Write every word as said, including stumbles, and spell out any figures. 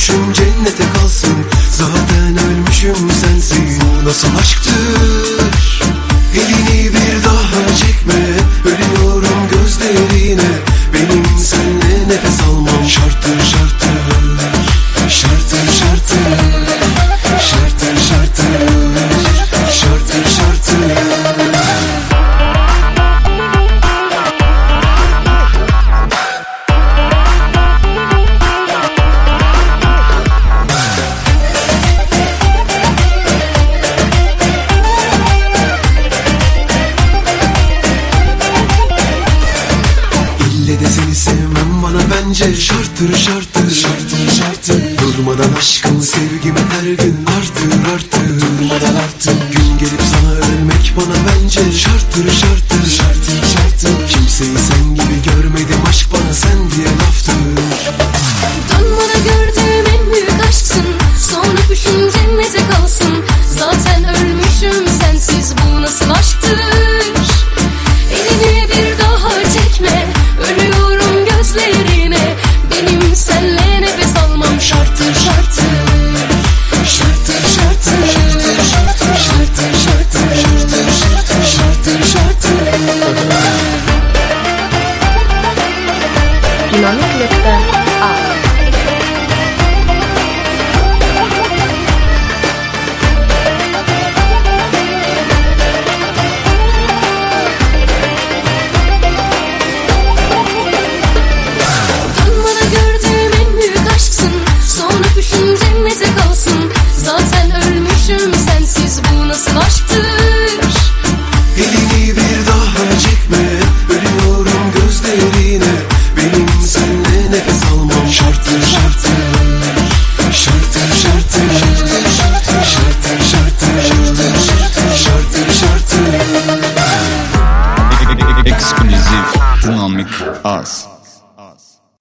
düşüm cennete kalsın. Zaten ölmüşüm sensiz. Bu nasıl aşktır? Elini bir daha çekme. Ölüyorum gözlerine. Benim seninle nefes almam şarttır şarttır. Şarttır şarttır. Şarttır şarttır. Şarttır şarttır. De seni sevmem bana bence şarttır şarttır. Şarttır şarttır. Durmadan aşkım sevgimi her gün artır artır. Durmadan artır. Gün gelip sana ölmek bana bence şarttır şarttır. Şarttır şarttır. Kimseyi sen gibi görmedim, aşk bana sen diye laftır. Dönmana gördüğüm en büyük aşksın. Son öpüşüm cennete kalsın. Zaten ölmüşüm sensiz. Bu nasıl aşktır? Elini bir daha çekme. Ölüyorum gözlerine. Benim senle nefes almam şarttır şarttır. Şarttır şarttır. Şarttır şarttır. Şarttır şarttır. Şarttır şarttır. Dinamik Rap'ten